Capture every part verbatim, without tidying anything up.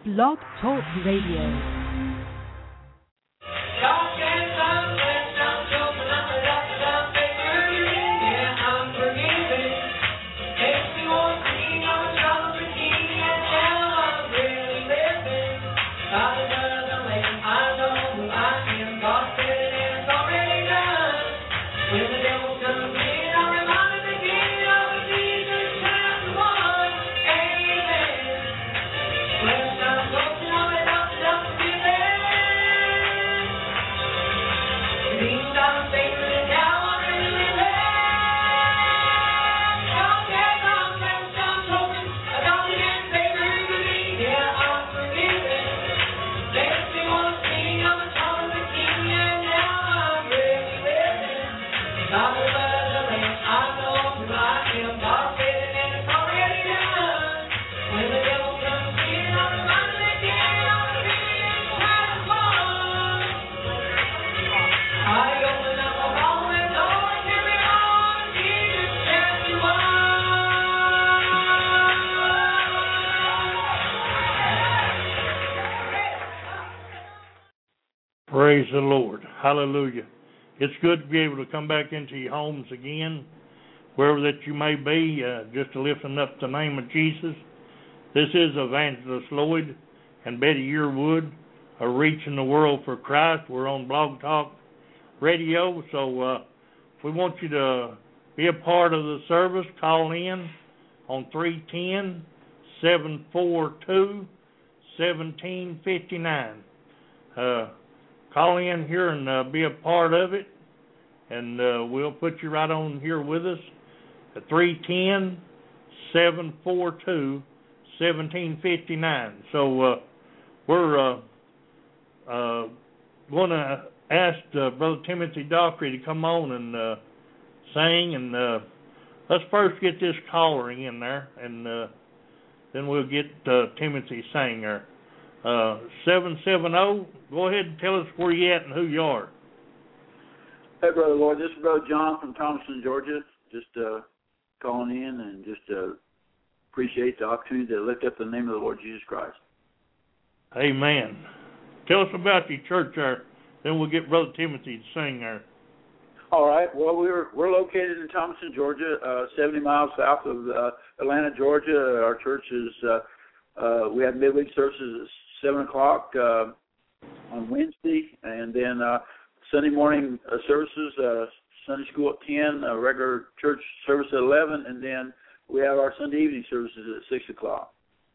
Blog Talk Radio. Praise the Lord. Hallelujah. It's good to be able to come back into your homes again, wherever that you may be, uh, just to lifting up the name of Jesus. This is Evangelist Lloyd and Betty Yearwood are reaching the world for Christ. We're on Blog Talk Radio, so uh, if we want you to be a part of the service, call in on three one zero, seven four two, one seven five nine. Uh, Call in here and uh, be a part of it, and uh, we'll put you right on here with us at three one zero, seven four two, one seven five nine. So uh, we're uh, uh, going to ask uh, Brother Timothy Dockery to come on and uh, sing, and uh, let's first get this caller in there, and uh, then we'll get uh, Timothy sing there. Uh, seven seven zero, go ahead and tell us where you at and who you are. Hey, Brother Lloyd, this is Brother John from Thomaston, Georgia. Just uh, calling in and just uh, appreciate the opportunity to lift up the name of the Lord Jesus Christ. Amen. Tell us about your church there, then we'll get Brother Timothy to sing there. All right. Well, we're we're located in Thomaston, Georgia, uh, seventy miles south of uh, Atlanta, Georgia. Our church is, uh, uh, we have midweek services at seven o'clock uh, on Wednesday, and then uh, Sunday morning uh, services, uh, Sunday school at ten, uh, regular church service at eleven, and then we have our Sunday evening services at six o'clock.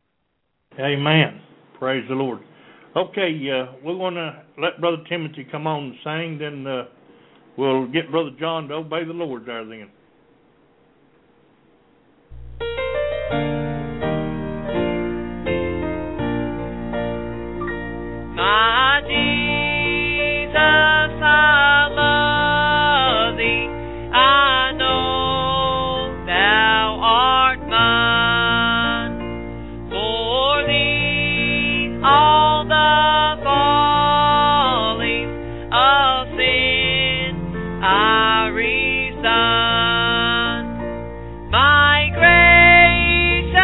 Amen. Praise the Lord. Okay, uh, we're going to let Brother Timothy come on and sing, then uh, we'll get Brother John to obey the Lord there then. My grace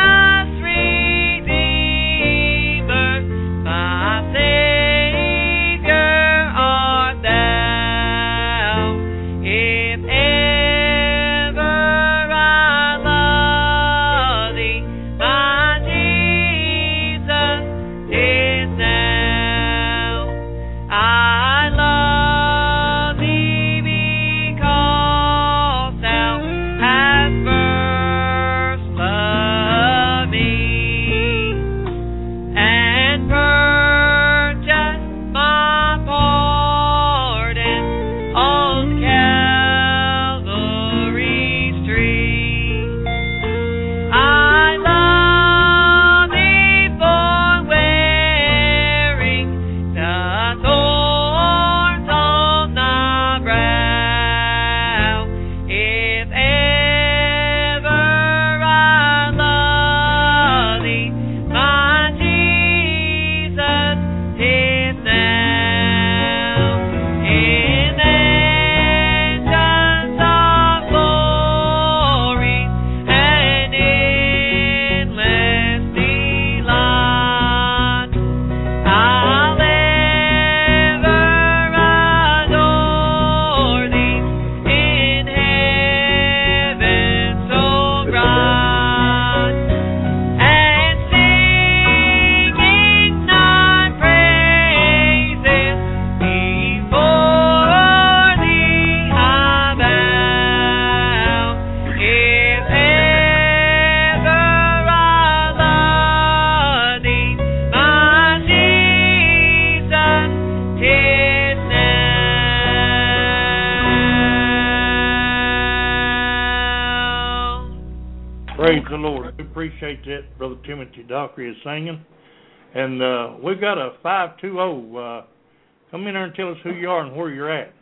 the Lord. We appreciate that, Brother Timothy Dockery is singing. And uh, we've got a five two zero. Uh, come in there and tell us who you are and where you're at.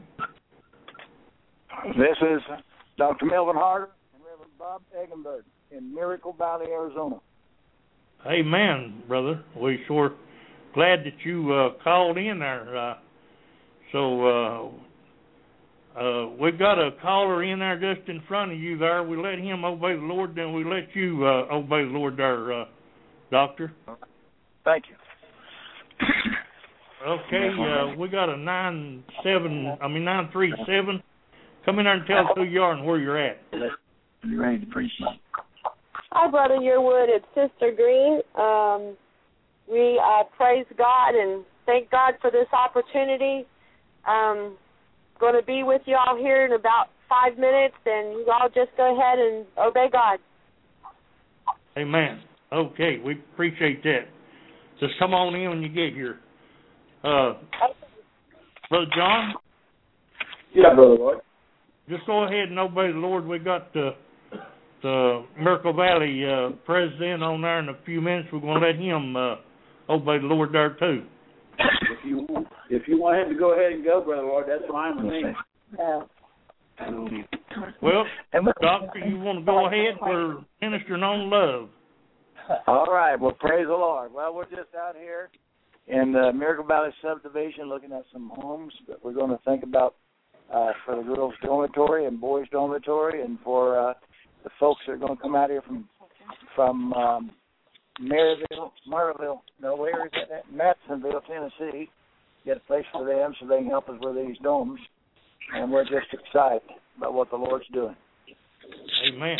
This is Doctor Melvin Harder and Reverend Bob Eggenberg in Miracle Valley, Arizona. Amen, brother. We sure glad that you uh, called in there. Uh, so uh, uh, we've got a caller in there just in front of you there. We let him obey the Lord, then we let you uh, obey the Lord there, uh, Doctor. Thank you. Okay, uh, we got a nine seven. I mean nine three seven. Come in there and tell us who you are and where you're at. You ready to preach? Hi, Brother Yearwood. It's Sister Green. Um, we uh, praise God and thank God for this opportunity. Um, going to be with you all here in about five minutes, and you all just go ahead and obey God. Amen. Okay, we appreciate that. Just come on in when you get here. Uh, Brother John? Yeah, Brother Lloyd. Just go ahead and obey the Lord. We got the, the Miracle Valley uh, president on there in a few minutes. We're going to let him uh, obey the Lord there too. If you if you want him to go ahead and go, Brother Lloyd, that's fine with me. Yeah. Well, Doctor, you want to go ahead? We're ministering on love. All right. Well, praise the Lord. Well, we're just out here in the Miracle Valley subdivision looking at some homes that we're going to think about uh, for the girls' dormitory and boys' dormitory, and for uh, the folks that are going to come out here from from um, Maryville, Maryville, no, where is that at? Madisonville, Tennessee. Get a place for them so they can help us with these domes. And we're just excited about what the Lord's doing. Amen.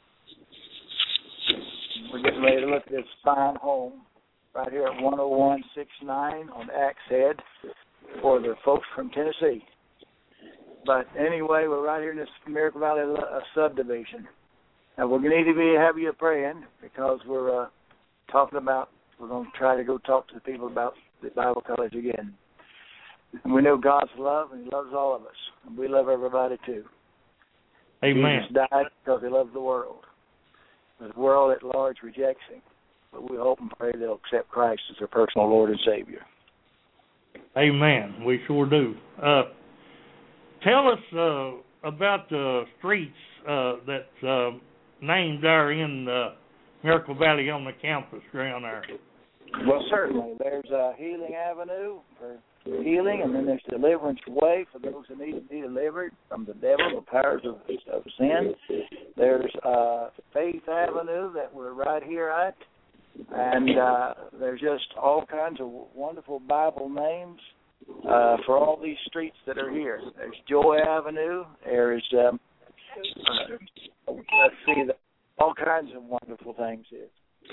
We're getting ready to look at this fine home right here at one oh one sixty-nine on Axe Head for the folks from Tennessee. But anyway, we're right here in this Miracle Valley uh, subdivision. And we're going to need to be have you praying because we're uh, talking about, we're going to try to go talk to the people about the Bible college again. And we know God's love, and He loves all of us. And we love everybody too. Amen. Jesus died because He loves the world. The world at large rejects Him. But we hope and pray they'll accept Christ as their personal Lord and Savior. Amen. We sure do. Uh, tell us uh, about the streets uh, that's uh, named there in uh, Miracle Valley on the campus ground there. Well, certainly. There's uh, Healing Avenue for healing, and then there's Deliverance Way for those who need to be delivered from the devil, the powers of, of sin. There's uh, Faith Avenue that we're right here at, and uh, there's just all kinds of wonderful Bible names uh, for all these streets that are here. There's Joy Avenue. There's, um, uh, let's see, all kinds of wonderful things here.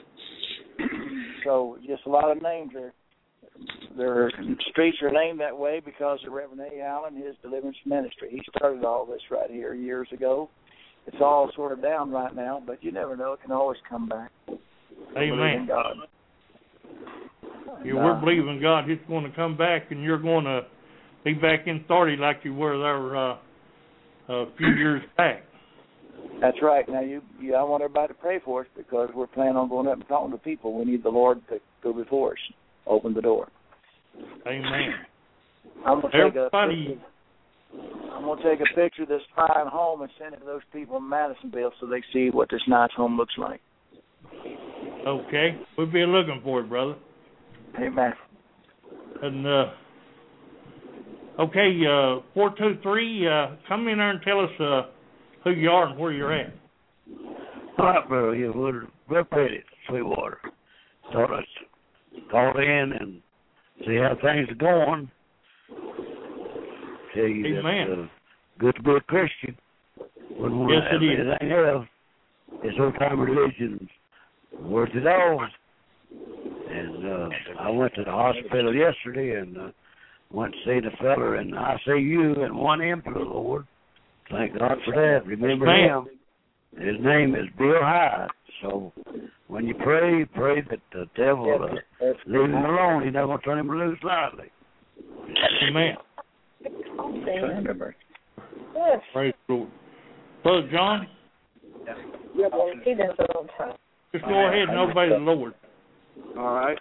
So just a lot of names are, their streets are named that way because of Reverend A. Allen, his deliverance ministry. He started all this right here years ago. It's all sort of down right now, but you never know. It can always come back. Amen. God. Yeah, we're believing God. He's going to come back, and you're going to be back in authority like you were there uh, a few years back. That's right. Now, you, you, I want everybody to pray for us because we're planning on going up and talking to people. We need the Lord to go before us, open the door. Amen. I'm going to take Everybody. a I'm going to take a picture of this fine home and send it to those people in Madisonville so they see what this nice home looks like. Okay. We'll be looking for it, brother. Amen. And, uh, okay, uh, four two three, uh, come in there and tell us uh, who you are and where you're at. All right, brother. Yeah, we're real pretty, Sweetwater. Thought I'd call in and see how things are going. Tell you Amen. that uh, good to be a Christian. Wouldn't want Yes, to have it is. anything else. This old-time religion's worth it all. And uh, I went to the hospital yesterday and uh, went to see the fella in I C U and won him for the Lord. Thank God for that. Remember Man. him. His name is Bill Hyde. So when you pray, pray that the devil uh, leave him alone. He's not going to turn him loose lightly. Amen. Amen. Praise the Lord. Brother John? Yeah, well, he does it all the time. Just go ahead and obey the Lord. All right.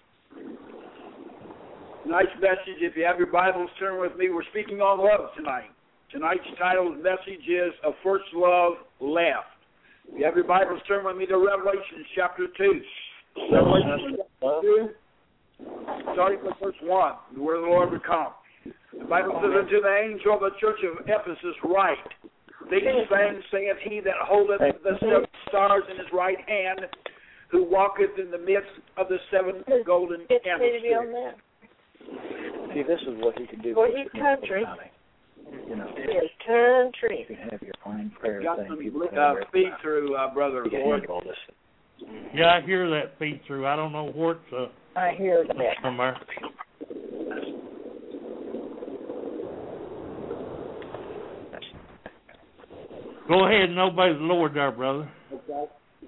Tonight's message, if you have your Bibles, turn with me. We're speaking on love tonight. Tonight's title of the message is A First Love Left. If you have your Bibles, turn with me to Revelation chapter two. Revelation chapter two, starting with verse one, where the Lord would come. The Bible says, Unto the angel of the church of Ephesus write, These things saith he that holdeth the seven stars in his right hand, who walketh in the midst of the seven golden candlesticks. See, this is what he can do for his country. You know, his country. You can have your fine prayer Got thing. some People uh, feed through, uh, Brother Lord. all this. Yeah, I hear that feed through. I don't know where it's uh, I hear that. from there. Go ahead and obey the Lord there, brother. Okay.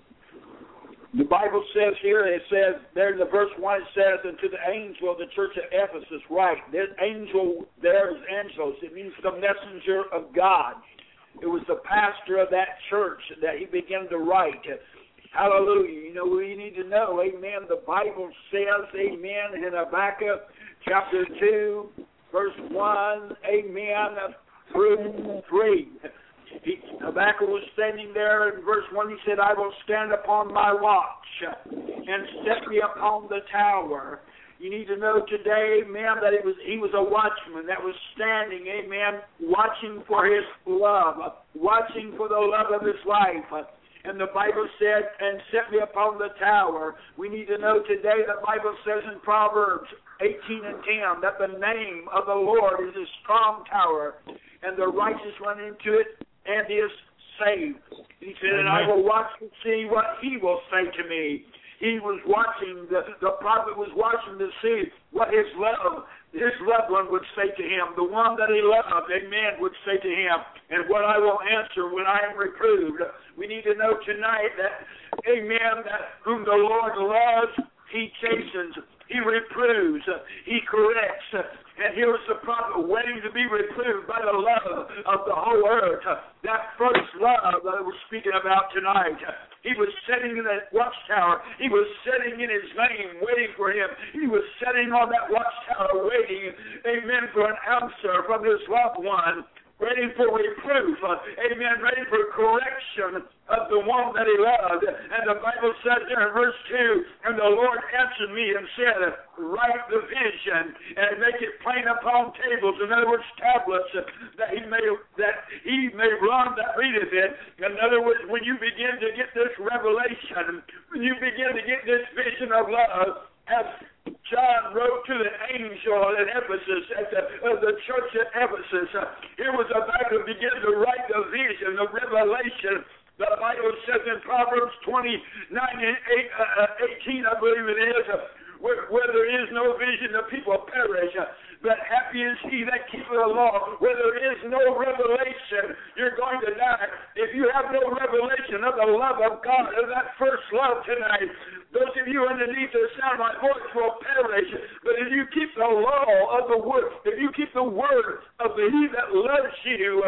The Bible says here, it says, there in the verse one, it says, Unto the angel of the church of Ephesus write. This angel there is angelos. It means the messenger of God. It was the pastor of that church that he began to write. Hallelujah. You know, we need to know, amen, the Bible says, amen, in Habakkuk chapter two, verse one, amen, through three. He, Habakkuk was standing there in verse one. He said, I will stand upon my watch and set me upon the tower. You need to know today, amen, that it was he was a watchman that was standing, amen, watching for his love, watching for the love of his life. And the Bible said, and set me upon the tower. We need to know today, the Bible says in Proverbs eighteen and ten, that the name of the Lord is a strong tower, and the righteous run into it and is saved. He said, and I will watch and see what he will say to me. He was watching, the, the prophet was watching to see what his love, his loved one would say to him. The one that he loved, amen, would say to him. And what I will answer when I am reproved. We need to know tonight that, amen, that whom the Lord loves, he chastens, he reproves, he corrects. And here was the prophet waiting to be reproved by the love of the whole earth. That first love that we're speaking about tonight. He was sitting in that watchtower. He was sitting in his name, waiting for him. He was sitting on that watchtower, waiting, amen, for an answer from his loved one. Ready for reproof, uh, amen, ready for correction of the one that he loved. And the Bible says there in verse two, and the Lord answered me and said, write the vision and make it plain upon tables, in other words, tablets, uh, that he may that he may run that readeth it. In other words, when you begin to get this revelation, when you begin to get this vision of love, as John wrote to the angel at Ephesus, at the, uh, the church at Ephesus, uh, here was about to begin to write the vision, the revelation. The Bible says in Proverbs twenty-nine and eighteen, I believe it is, uh, where, where there is no vision, the people perish. Uh, but happy is he that keepeth the law. Where there is no revelation, you're going to die. If you have no revelation of the love of God, of that first love tonight, those of you underneath the sound of my voice will perish. But if you keep the law of the word, if you keep the word of the he that loves you,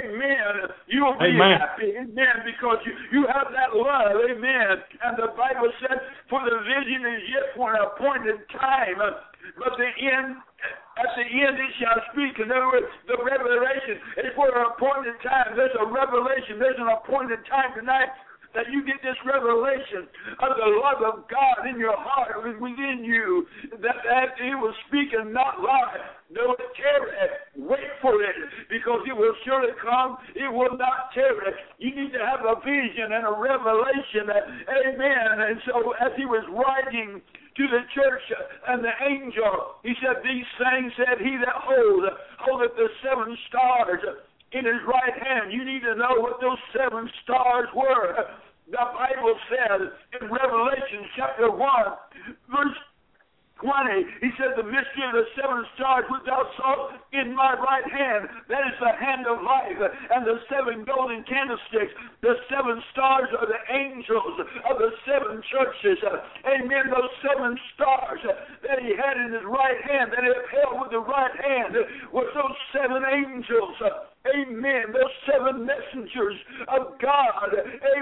amen, you will be amen. happy, amen, because you, you have that love, amen. And the Bible said, for the vision is yet for an appointed time, but the end, at the end it shall speak. In other words, the revelation is for an appointed time. There's a revelation, there's an appointed time tonight that you get this revelation of the love of God in your heart, within you, that, that it will speak and not lie. No, tarry. Wait for it, because it will surely come. It will not tarry. You need to have a vision and a revelation. That, amen. And so as he was writing to the church and the angel, he said, these things said he that holdeth, holdeth the seven stars in his right hand. You need to know what those seven stars were. The Bible says in Revelation chapter one, verse twenty, he said, the mystery of the seven stars which thou sawest in my right hand, that is the hand of life, and the seven golden candlesticks. The seven stars are the angels of the seven churches. Amen. Those seven stars that he had in his right hand, that he upheld with the right hand, were those seven angels. Amen. Those seven messengers of God.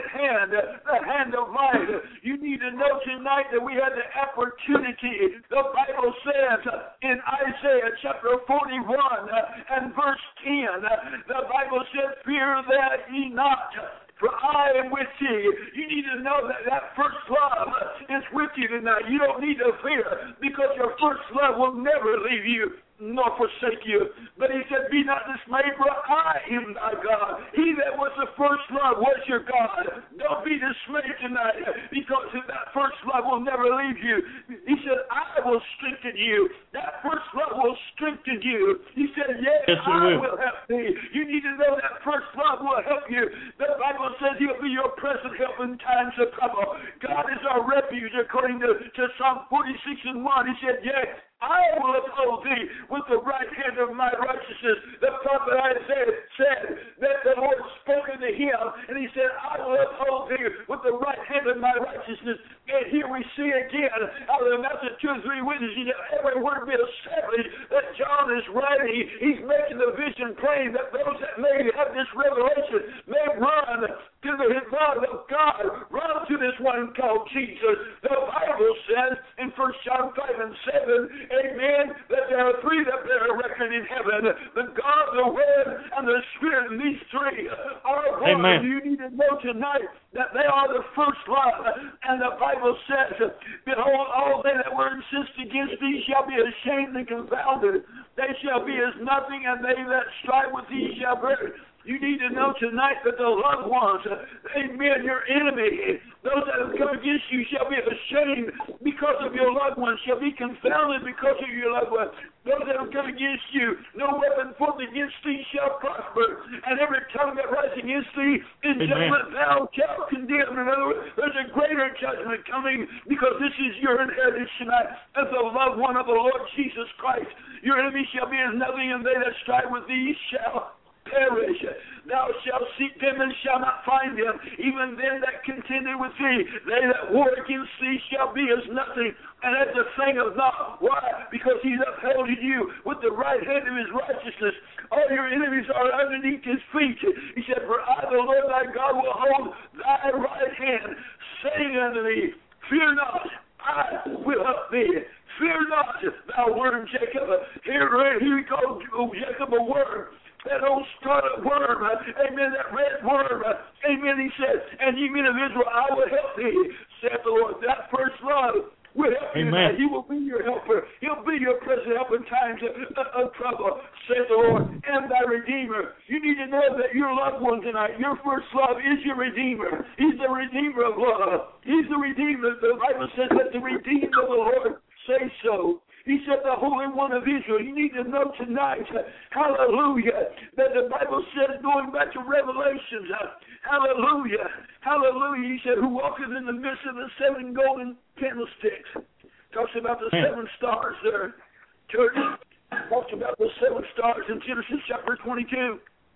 hand, the hand of light. You need to know tonight that we have the opportunity. The Bible says in Isaiah chapter forty-one and verse ten, the Bible says, fear that ye not, for I am with you. You need to know that that first love is with you tonight. You don't need to fear, because your first love will never leave you nor forsake you. But he said, be not dismayed, for I am thy God. He that was the first love was your God. Don't be dismayed tonight, because that first love will never leave you. He said, I will strengthen you. That first love will strengthen you. He said, yes, yes I will help thee. You need to know that first love will help you. The Bible says he'll be your present help in times of trouble. God is our refuge, according to, to Psalm forty-six and one. He said, yes, I will uphold thee with the right hand of my righteousness. The prophet Isaiah said that the Lord spoke unto him, and he said, I will uphold thee with the right hand of my righteousness. And here we see again out of the mouth of two or three witnesses, every word be established that John is writing. He's making the vision plain that those that may have this revelation may run to the love of God, run to this one called Jesus. The Bible says in First John five and seven, amen, that there are three that bear record in heaven, the God, the Word, and the Spirit, and these three are one. Amen. You need to know tonight that they are the first love. And the Bible says, behold, all they that were incensed against thee shall be ashamed and confounded. They shall be as nothing, and they that strive with thee shall perish. You need to know tonight that the loved ones, amen, your enemy, those that have come against you shall be ashamed because of your loved ones, shall be confounded because of your loved ones. Those that have come against you, no weapon formed against thee shall prosper, and every tongue that rises against thee in judgment thou shalt condemn. In other words, there's a greater judgment coming, because this is your inheritance tonight as the loved one of the Lord Jesus Christ. Your enemy shall be as nothing, and they that strive with thee shall perish. Thou shalt seek them and shalt not find them. Even them that contended with thee, they that war against thee shall be as nothing, and as a thing of naught. Why? Because he's upheld you with the right hand of his righteousness. All your enemies are underneath his feet. He said, for I, the Lord thy God, will hold thy right hand, saying unto thee, fear not, I will help thee. Fear not, thou worm Jacob. Here, here we call Jacob a worm. That old scarlet worm, amen, that red worm, amen, he said, and ye men of Israel, I will help thee, saith the Lord. That first love will help you. Amen. He will be your helper. He'll be your present help in times of, of trouble, saith the Lord, and thy Redeemer. You need to know that your loved one tonight, your first love is your Redeemer. He's the Redeemer of love. He's the Redeemer. The Bible says that the redeemed of the Lord say so. He said, the Holy One of Israel. You need to know tonight, hallelujah, that the Bible says, going back to Revelations, hallelujah, hallelujah, he said, who walketh in the midst of the seven golden candlesticks. Talks about the seven stars there, church. Talks about the seven stars in Genesis chapter twenty-two.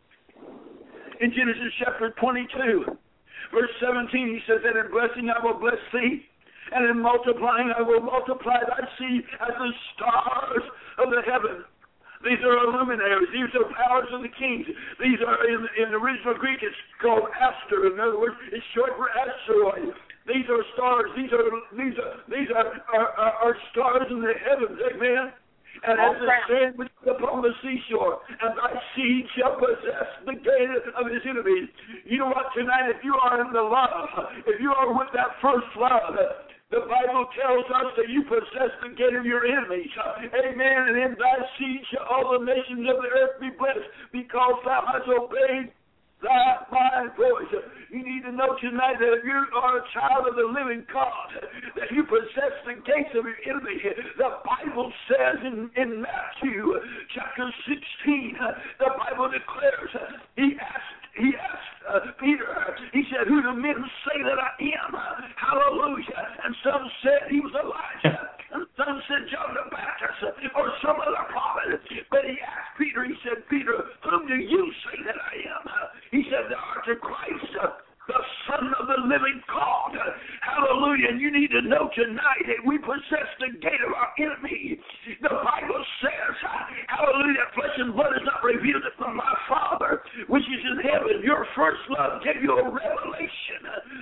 In Genesis chapter twenty-two, verse seventeen, he says that in blessing I will bless thee, and in multiplying I will multiply thy seed as the stars of the heaven. These are luminaries. These are powers of the kings. These are, in, in the original Greek, it's called aster. In other words, it's short for asteroid. These are stars. These are these are these are, are, are, are stars in the heavens. Amen. And as the sand which is upon the seashore, and thy seed shall possess the gate of his enemies. You know what, tonight, if you are in the love, if you are with that first love, the Bible tells us that you possess the gate of your enemies. Amen. And in thy seed shall all the nations of the earth be blessed, because thou hast obeyed thy my voice. You need to know tonight that if you are a child of the living God, that you possess the gates of your enemy. The Bible says in, in Matthew chapter sixteen, the Bible declares, he asked He asked uh, Peter, he said, who do men say that I am? Hallelujah. And some said he was Elijah, and some said John the Baptist, or some other prophet. But he asked Peter, he said, Peter, whom do you say that I am? He said, thou art the Christ, the Son of the living God. Hallelujah. And you need to know tonight that we possess the gate of our enemy. The Bible says, hallelujah, flesh and blood has not revealed it from my Father, which is in heaven. Your first love gave you a revelation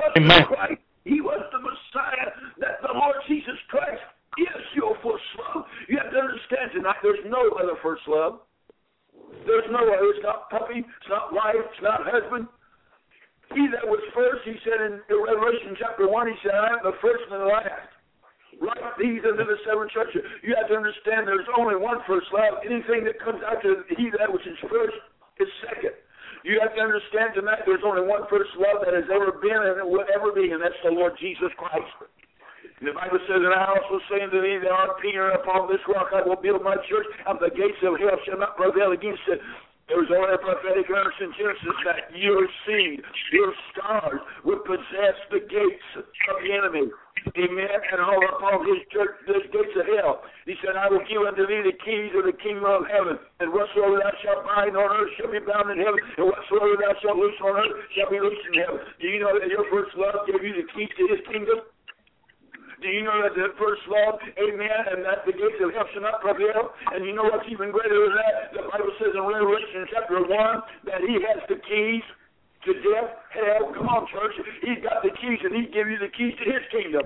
was Amen. the Christ. He was the Messiah. That the Lord Jesus Christ is your first love. You have to understand tonight, there's no other first love. There's no other. It's not puppy. It's not wife. It's not husband. He that was first, he said in Revelation chapter one, he said, I am the first and the last. Like these unto the seven churches. You have to understand there's only one first love. Anything that comes after he that which is first is second. You have to understand tonight there's only one first love that has ever been and will ever be, and that's the Lord Jesus Christ. The Bible says, and I also say unto thee, thou art Peter, upon this rock I will build my church, and the gates of hell shall not prevail against it. There was only a prophetic verse in Genesis that your seed, your stars, would possess the gates of the enemy. Amen. And all upon his church, the gates of hell. He said, I will give unto thee the keys of the kingdom of heaven. And whatsoever thou shalt bind on earth shall be bound in heaven. And whatsoever thou shalt loose on earth shall be loosed in heaven. Do you know that your first love gave you the keys to his kingdom? Do you know that the first love, amen, and that the gates of hell shall not prevail? And you know what's even greater than that? The Bible says in Revelation chapter one that he has the keys to death, hell. Come on, church. He's got the keys, and he'd give you the keys to his kingdom.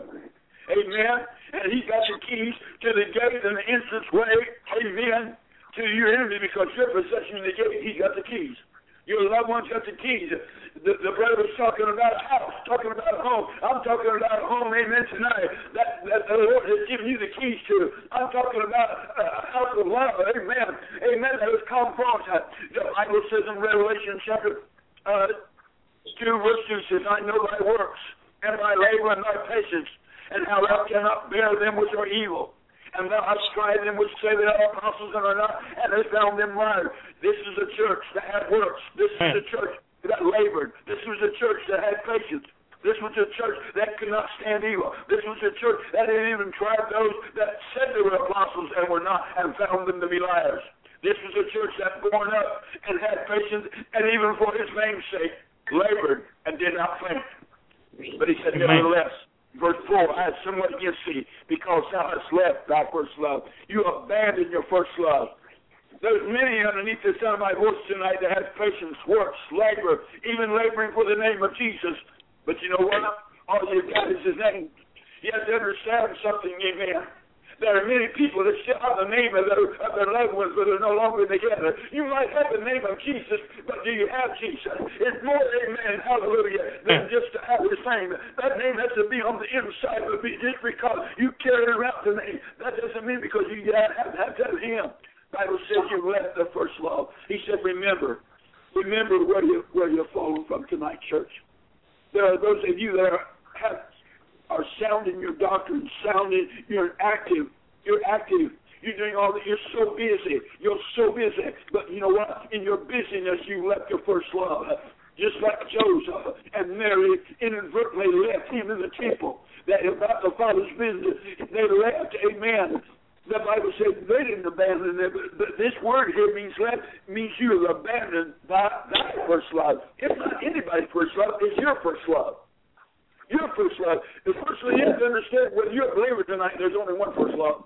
Amen. And he's got the keys to the gate and the entrance way, amen, to your enemy, because you're possessing the gate. He's got the keys. Your loved one's got the keys. The, the brother was talking about a house, talking about a home. I'm talking about a home, amen, tonight, that, that the Lord has given you the keys to. I'm talking about a house of love, amen. Amen, that was called forth. The Bible says in Revelation chapter uh, two, verse two, says, I know thy works, and thy labor, and thy patience, and how thou cannot bear them which are evil. And thou hast tried them which say they are apostles and are not, and hast found them liars. This is a church that had works. This is a church that labored. This was a church that had patience. This was a church that could not stand evil. This was a church that had even tried those that said they were apostles and were not, and found them to be liars. This was a church that borne up and had patience, and even for his name's sake, labored and did not faint. But he said, nevertheless, verse four, I have somewhat against thee, because thou hast left thy first love. You abandoned your first love. There's many underneath the sound of my voice tonight that has patience, works, labor, even laboring for the name of Jesus. But you know what? All you've got is his name. You have to understand something, amen. There are many people that still have the name of their, of their loved ones, but they're no longer together. You might have the name of Jesus, but do you have Jesus? It's more, amen, hallelujah, than just to have his name. That name has to be on the inside of it. Just because you carry around the name, that doesn't mean because you have, have, have to have him. The Bible says you left the first love. He said, remember, remember where, you, where you're falling from tonight, church. There are those of you that are, have are sounding your doctrine, sounding, you're active, you're active, you're doing all that, you're so busy, you're so busy, but you know what, in your busyness, you left your first love, just like Joseph and Mary inadvertently left him in the temple, that about the Father's business, they left, amen. The Bible says they didn't abandon them, but this word here means left, means you have abandoned thy, thy first love. It's not anybody's first love, it's your first love. Your first love. The first thing you have to understand, whether you're a believer tonight, there's only one first love.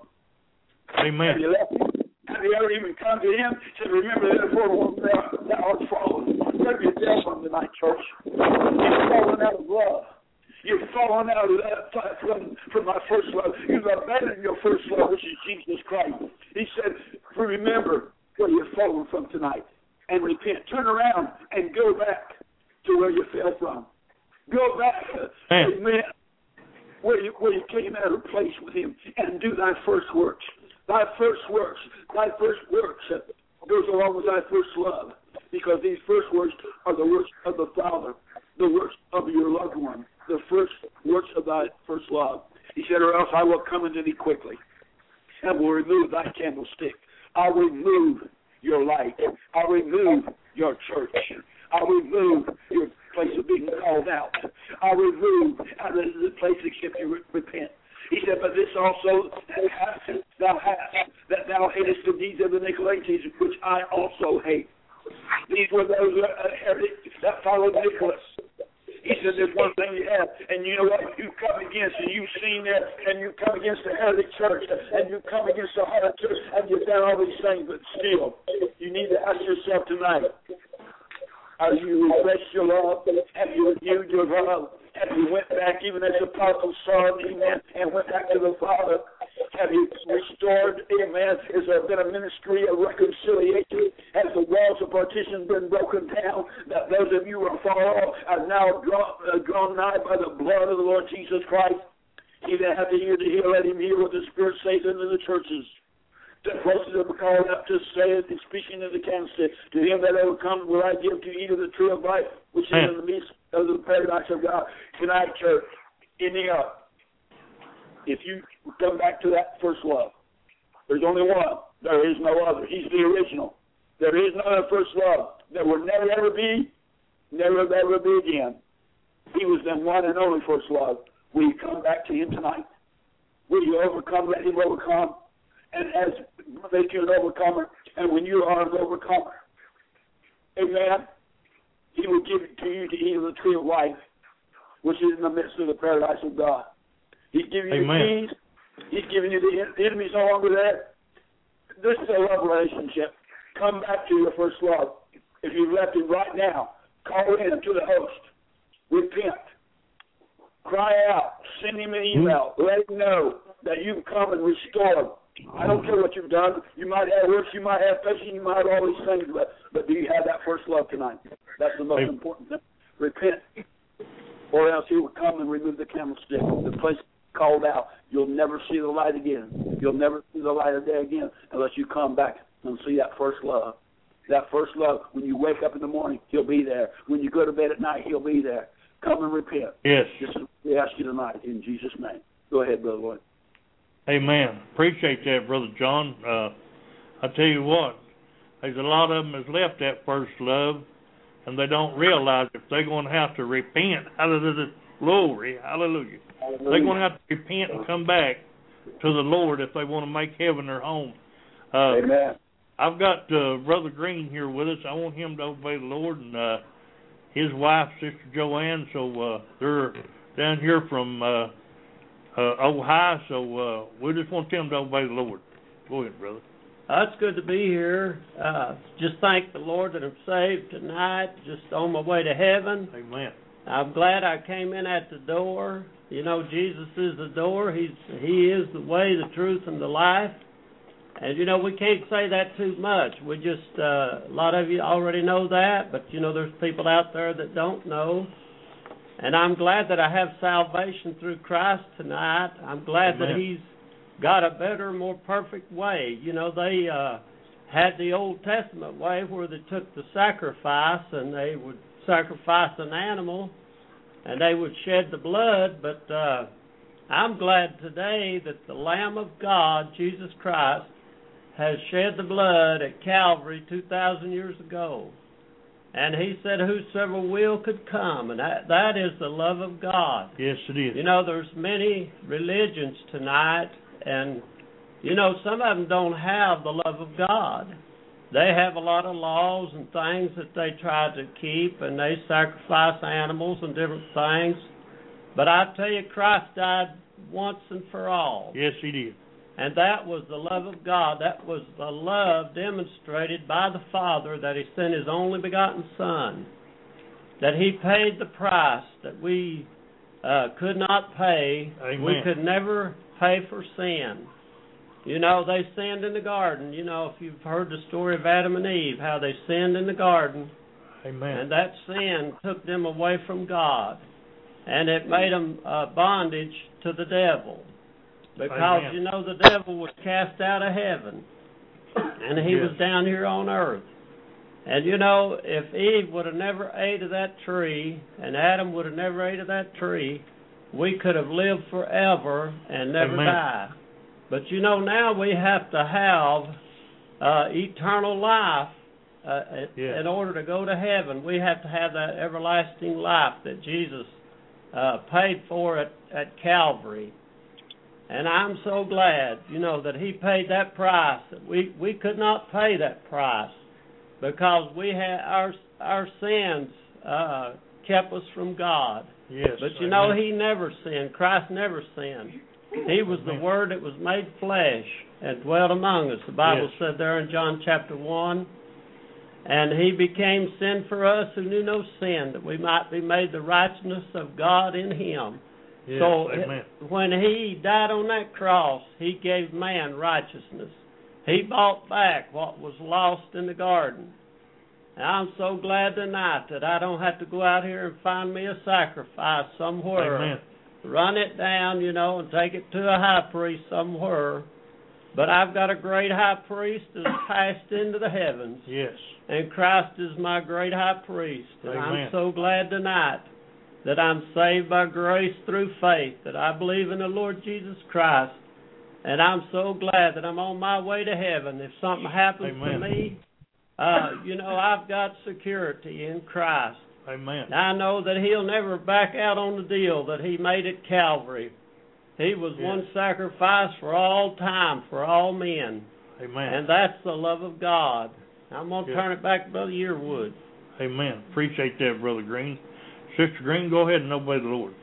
Amen. Have you left him? Have you ever even come to him? He said, remember, therefore, thou, thou art fallen. Grab yourself on tonight, church. You've fallen out of love. You've fallen out of that from, from my first love. You've abandoned your first love, which is Jesus Christ. He said, remember where you've fallen from tonight and repent. Turn around and go back to where you fell from. Go back, amen, amen, where you, where you came out of place with him and do thy first works. Thy first works, thy first works goes along with thy first love, because these first works are the works of the Father, the works of your loved one, the first works of thy first love. He said, or else I will come unto thee quickly and will remove thy candlestick. I'll remove your light. I'll remove your church. I'll remove your place of being called out. I'll remove out of the place except you repent. He said, but this also hast thou hast, that thou hatest the deeds of the Nicolaitans, which I also hate. These were those uh, heretics that followed Nicholas. He said, there's one thing you have, and you know what? You come against, and you've seen that, and you come against the heretic church, and you come against the heart church, and you've done all these things, but still, you need to ask yourself tonight, have you refreshed your love? Have you renewed your love? Have you went back, even as the prodigal son, amen, and went back to the Father? Have you restored, amen? Has there been a ministry of reconciliation? Has the walls of partition been broken down? That those of you who are far off are now drawn, uh, drawn nigh by the blood of the Lord Jesus Christ? He that hath to hear to hear, let him hear what the Spirit saith unto the churches. The voices have been called out to say it, and speaking of the candlestick. To him that overcomes will I give to eat of the tree of life, which is in the midst of the paradise of God. Tonight, church, in the earth, if you come back to that first love, there's only one. There is no other. He's the original. There is no other first love. There will never, ever be, never, ever be again. He was the one and only first love. Will you come back to him tonight? Will you overcome, let him overcome? And as make you an overcomer, and when you are an overcomer, amen, he will give it to you to eat of the tree of life, which is in the midst of the paradise of God. He's giving you amen. the keys. He's giving you the, the enemy's no longer there. This is a love relationship. Come back to your first love. If you've left it right now, call in to the host. Repent. Cry out. Send him an email. Mm-hmm. Let him know that you've come and restored. I don't care what you've done. You might have works, you might have patience, you might have all these things, but, but do you have that first love tonight? That's the most important thing. Repent, or else he will come and remove the candlestick. The place called out. You'll never see the light again. You'll never see the light of day again unless you come back and see that first love. That first love, when you wake up in the morning, he'll be there. When you go to bed at night, he'll be there. Come and repent. Yes. Just we ask you tonight in Jesus' name. Go ahead, Brother Lloyd. Amen. Appreciate that, Brother John. Uh, I tell you what, there's a lot of them has left that first love, and they don't realize if they're going to have to repent, hallelujah, glory, hallelujah. hallelujah. They're going to have to repent and come back to the Lord if they want to make heaven their home. Uh, Amen. I've got uh, Brother Green here with us. I want him to obey the Lord, and uh, his wife, Sister Joanne, so uh, they're down here from Uh, Uh, Ohio, so uh, we just want them to obey the Lord. Go ahead, brother. Uh, it's good to be here. Uh, just thank the Lord that I'm saved tonight, just on my way to heaven. Amen. I'm glad I came in at the door. You know, Jesus is the door. He's He is the way, the truth, and the life. And, you know, we can't say that too much. We just, uh, a lot of you already know that, but, you know, there's people out there that don't know. And I'm glad that I have salvation through Christ tonight. I'm glad Amen. that he's got a better, more perfect way. You know, they uh, had the Old Testament way where they took the sacrifice and they would sacrifice an animal and they would shed the blood. But uh, I'm glad today that the Lamb of God, Jesus Christ, has shed the blood at Calvary two thousand years ago. And he said, whosoever will could come. And that, that is the love of God. Yes, it is. You know, there's many religions tonight, and, you know, some of them don't have the love of God. They have a lot of laws and things that they try to keep, and they sacrifice animals and different things. But I tell you, Christ died once and for all. Yes, he did. And that was the love of God. That was the love demonstrated by the Father, that he sent his only begotten Son, that he paid the price that we uh, could not pay. Amen. We could never pay for sin. You know, they sinned in the garden. You know, if you've heard the story of Adam and Eve, how they sinned in the garden. Amen. And that sin took them away from God. And it made them uh, bondage to the devil. Because, Amen. you know, the devil was cast out of heaven, and he yes. was down here on earth. And, you know, if Eve would have never ate of that tree, and Adam would have never ate of that tree, we could have lived forever and never Amen. die. But, you know, now we have to have uh, eternal life uh, yes. in order to go to heaven. We have to have that everlasting life that Jesus uh, paid for at, at Calvary. And I'm so glad, you know, that he paid that price. We we could not pay that price because we had our our sins uh, kept us from God. Yes. But you Amen. know, he never sinned. Christ never sinned. He was Amen. the Word that was made flesh and dwelt among us. The Bible yes. said there in John chapter one. And he became sin for us who knew no sin, that we might be made the righteousness of God in him. Yes, so amen. When he died on that cross, he gave man righteousness. He bought back what was lost in the garden. And I'm so glad tonight that I don't have to go out here and find me a sacrifice somewhere. Amen. Run it down, you know, and take it to a high priest somewhere. But I've got a great high priest that has passed into the heavens. Yes. And Christ is my great high priest. And Amen. I'm so glad tonight that I'm saved by grace through faith, that I believe in the Lord Jesus Christ. And I'm so glad that I'm on my way to heaven. If something happens Amen. to me, uh, you know, I've got security in Christ. Amen. I know that he'll never back out on the deal that he made at Calvary. He was Yes. one sacrifice for all time, for all men. Amen. And that's the love of God. I'm going to Yes. turn it back to Brother Yearwood. Amen. Appreciate that, Brother Green. Sister Green, go ahead and obey the Lord.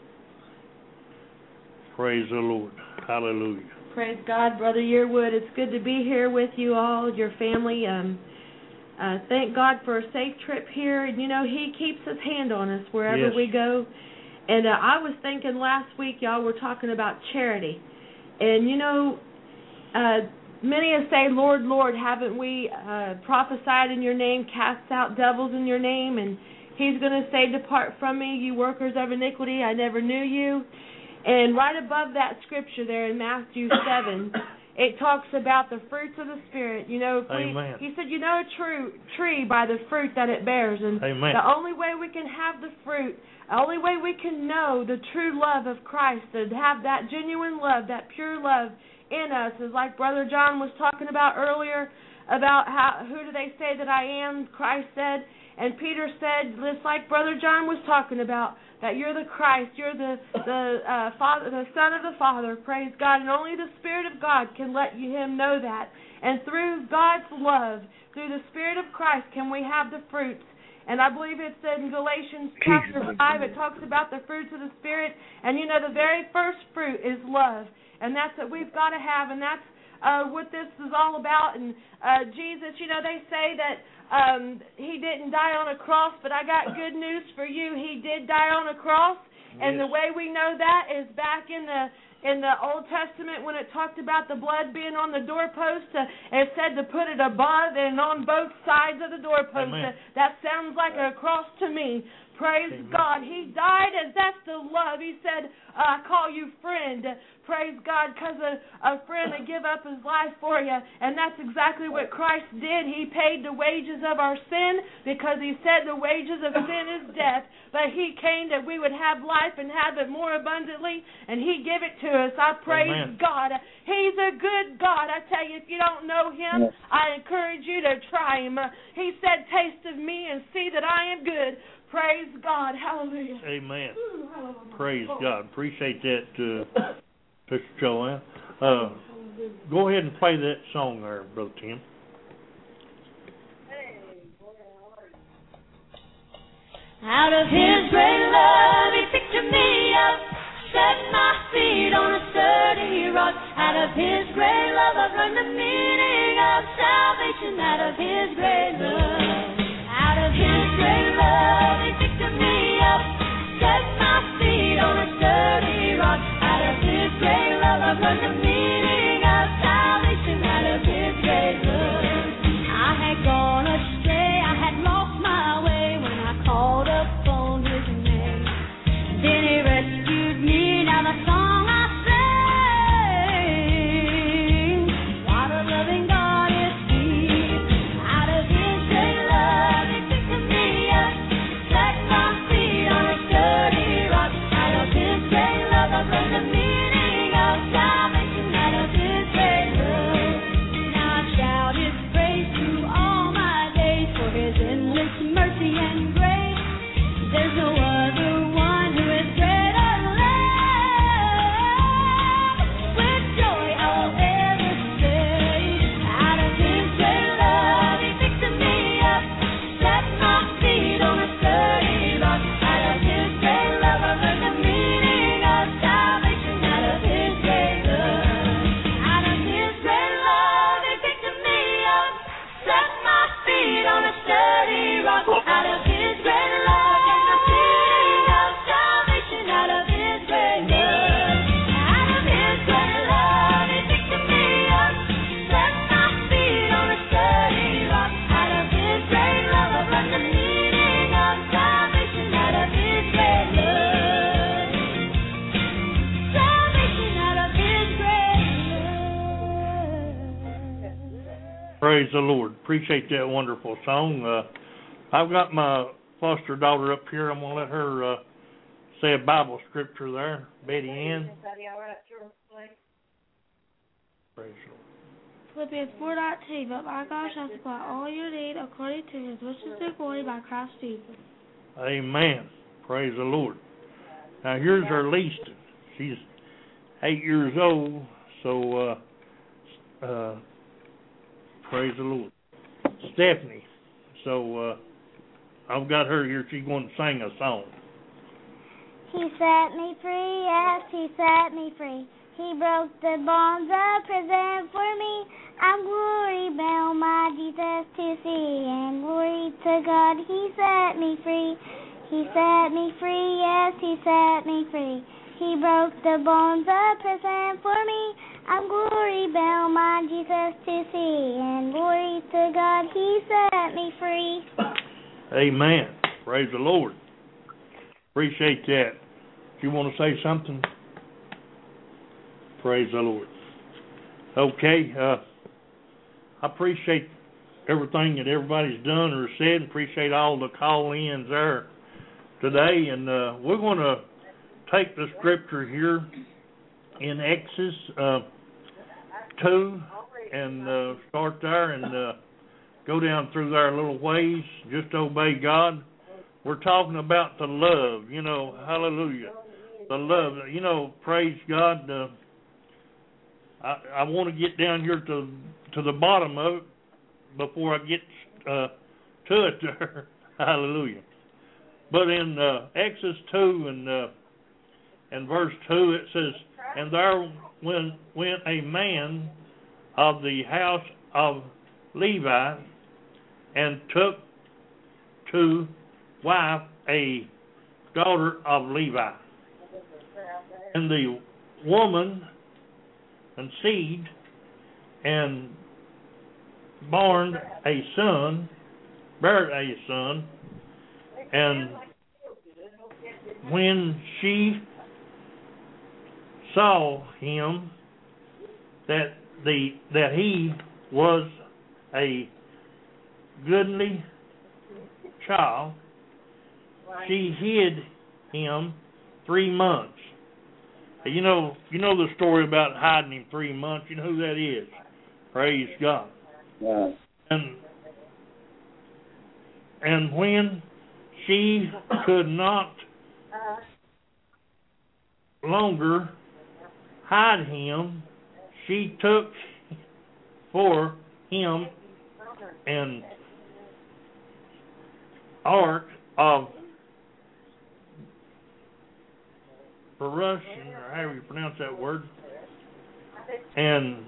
Praise the Lord. Hallelujah. Praise God, Brother Yearwood. It's good to be here with you all, your family. Um, uh, thank God for a safe trip here. And, you know, he keeps his hand on us wherever Yes. we go. And uh, I was thinking last week, y'all were talking about charity. And, you know, uh, many have say, Lord, Lord, haven't we uh, prophesied in your name, cast out devils in your name? And he's going to say, depart from me, you workers of iniquity, I never knew you. And right above that scripture there in Matthew seven, it talks about the fruits of the Spirit. You know, if we, Amen. he said, you know a true tree by the fruit that it bears. And Amen. the only way we can have the fruit, the only way we can know the true love of Christ, and have that genuine love, that pure love in us, is like Brother John was talking about earlier, about how, who do they say that I am, Christ said. And Peter said, just like Brother John was talking about, that you're the Christ, you're the the uh, Father, the Son of the Father. Praise God, and only the Spirit of God can let you, Him know that. And through God's love, through the Spirit of Christ, can we have the fruits. And I believe it's in Galatians chapter five. It talks about the fruits of the Spirit, and you know the very first fruit is love, and that's what we've got to have, and that's uh, what this is all about. And uh, Jesus, you know, they say that. Um, he didn't die on a cross, but I got good news for you. He did die on a cross, and Yes. the way we know that is back in the in the Old Testament when it talked about the blood being on the doorpost. Uh, it said to put it above and on both sides of the doorpost. Uh, that sounds like a cross to me. Praise Amen. God. He died, and that's the love. He said, uh, I call you friend. Praise God, because a, a friend would give up his life for you. And that's exactly what Christ did. He paid the wages of our sin because he said the wages of sin is death. But he came that we would have life and have it more abundantly, and he gave it to us. I praise Amen. God. He's a good God. I tell you, if you don't know him, Yes. I encourage you to try him. He said, taste of me and see that I am good. Praise God. Hallelujah. Amen. Ooh, hallelujah. Praise God. Appreciate that, uh, Sister Joanne. Uh, go ahead and play that song there, Brother Tim. Out of his great love, he picked me up, set my feet on a sturdy rock. Out of his great love, I've learned the meaning of salvation. Out of his great love, out of his great love, he picked me up, set my feet on a sturdy rock. Out of his great love, I've learned the meaning of salvation. Out of his great love, I had gone astray, I had lost my way when I called upon his name. Then he rescued me, now the song I sing. What a loving God is he. Out of his great love, he picked me up, set my feet on a sturdy rock. Out of his great love, I've learned the meaning of salvation. Out of Praise the Lord. Appreciate that wonderful song. Uh, I've got my foster daughter up here. I'm going to let her uh, say a Bible scripture there. Betty Ann. Praise the Lord. Philippians four nineteen, but my God shall supply all your need according to his riches and glory by Christ Jesus. Amen. Praise the Lord. Now here's her least. She's eight years old, so uh, uh, praise the Lord. Stephanie. So uh, I've got her here. She's going to sing a song. He set me free, yes, he set me free. He broke the bonds of prison for me. I'm glory bound, my Jesus to see, and glory to God, he set me free. He set me free, yes, he set me free. He broke the bonds of prison for me. I'm glory bound, my Jesus to see, and glory to God, he set me free. Amen. Praise the Lord. Appreciate that. Do you want to say something? Praise the Lord. Okay, uh, I appreciate everything that everybody's done or said, and appreciate all the call-ins there today, and uh, we're going to take the scripture here in Exodus uh, two and uh, start there and uh, go down through there a little ways, just obey God. We're talking about the love, you know, hallelujah, the love, you know, praise God. Uh, I, I want to get down here to to the bottom of it before I get uh, to it there. Hallelujah. But in uh, Exodus two and uh, and verse two, it says, and there went, went a man of the house of Levi and took to wife a daughter of Levi. And the woman conceived and born a son, bare a son, and when she saw him that the that he was a goodly child, she hid him three months. You know, you know the story about hiding him three months. You know who that is. Praise God. Yeah. And and when she could not longer hide him, she took for him an ark of Russian, or however you pronounce that word, and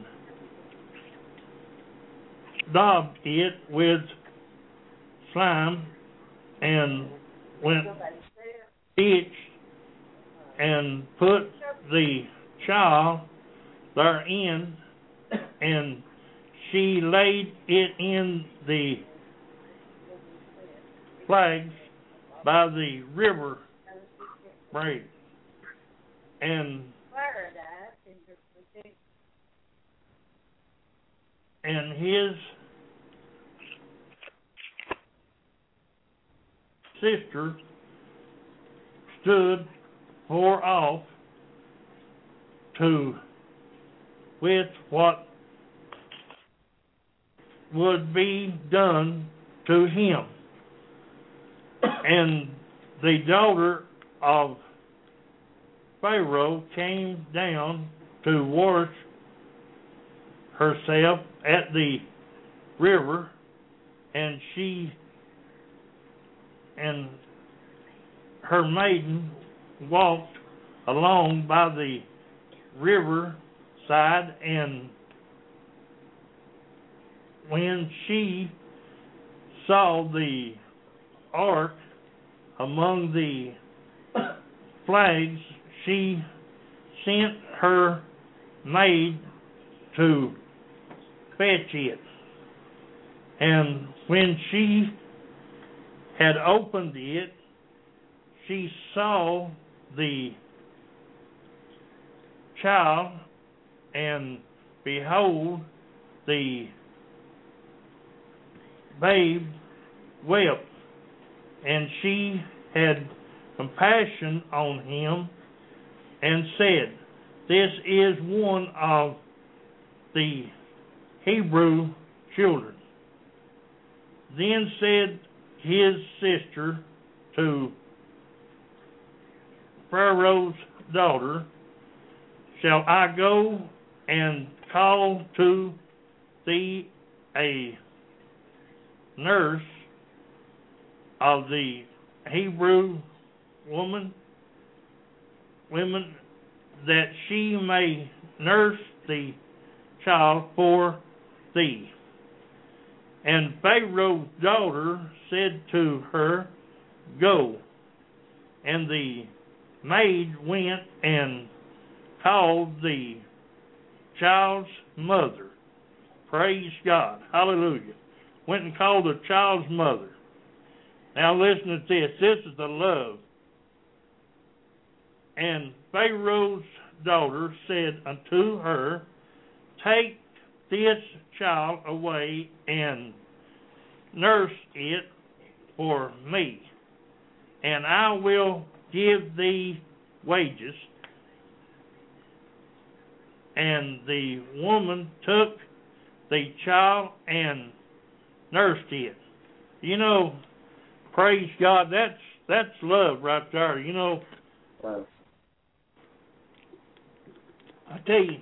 daubed it with slime, and went itch and put the child therein, and she laid it in the flags by the river brink. And and his sister stood far off to with what would be done to him. And the daughter of Pharaoh came down to wash herself at the river, and she and her maiden walked along by the river side, and when she saw the ark among the flags, she sent her maid to fetch it. And when she had opened it, she saw the child, and behold, the babe wept, and she had compassion on him and said, "This is one of the Hebrew children." Then said his sister to Pharaoh's daughter, "Shall I go and call to thee a nurse of the Hebrew woman, women, that she may nurse the child for thee?" And Pharaoh's daughter said to her, "Go." And the maid went and called the child's mother. Praise God. Hallelujah. Went and called the child's mother. Now listen to this. This is the love. And Pharaoh's daughter said unto her, "Take this child away and nurse it for me, and I will give thee wages." And the woman took the child and nursed it. You know, praise God, that's that's love right there. You know, Wow. I tell you,